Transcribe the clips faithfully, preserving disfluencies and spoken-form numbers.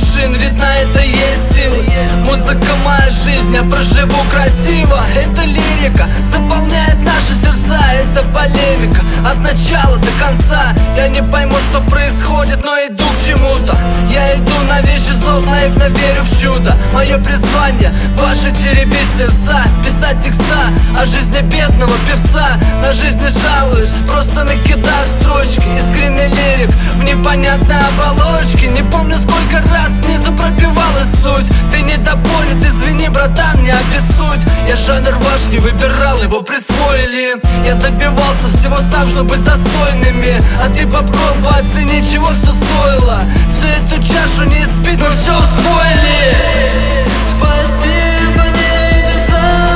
вершин, ведь на это есть силы. Музыка моя жизнь, я проживу красиво. Это лирика заполняет наши сердца. Это полемика от начала до конца. Я не пойму, что происходит, но иду к чему-то. Я иду на вещи зов, наивно верю в чудо. Мое призвание — ваши теребить сердца. Писать текста о жизни бедного певца. На жизнь не жалуюсь, просто накидаю строчки. Искренний лирик в непонятной оболочке. Не помню, сколько раз снизу пробивалась суть. Ты недопонят, извини, братан, не обессудь. Я жанр ваш не выбирал, его присвоили. Я добивался всего сам, чтобы быть достойными. А ты попробуй оценить, чего все стоило. Всю эту чашу не испить, мы все усвоили. Спасибо, небеса,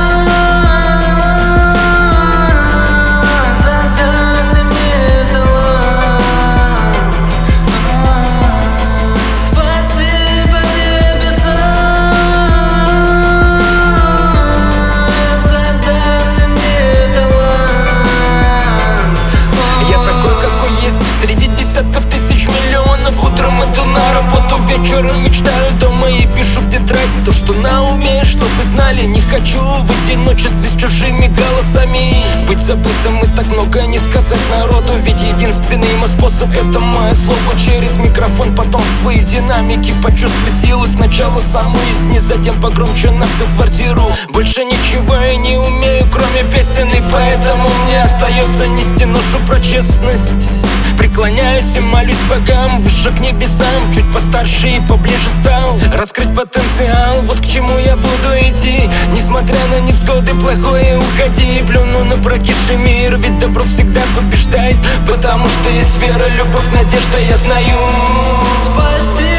за данный мне талант. Спасибо, небеса, за данный мне талант. Я такой, какой есть, среди десятков тысяч миллионов. Утром иду на работу, вечером мечтаю дома и пишу в тетрадь то, что на уме, чтобы знали. Не хочу в одиночестве с чужими голосами быть забытым и так многое не сказать народу. Ведь единственный мой способ — это мое слово через микрофон, потом в твои динамики. Почувствуй силу сначала саму из них, затем погромче на всю квартиру. Больше ничего я не умею, кроме песен, и поэтому мне остается нести ношу про честность. Преклоняюсь и молюсь богам выше к небесам. Чуть постарше и поближе стал раскрыть потенциал. Вот к чему я буду идти, несмотря на невзгоды, плохое уходи. Плюну на прокисший мир, ведь добро всегда побеждает. Потому что есть вера, любовь, надежда, я знаю. Спасибо.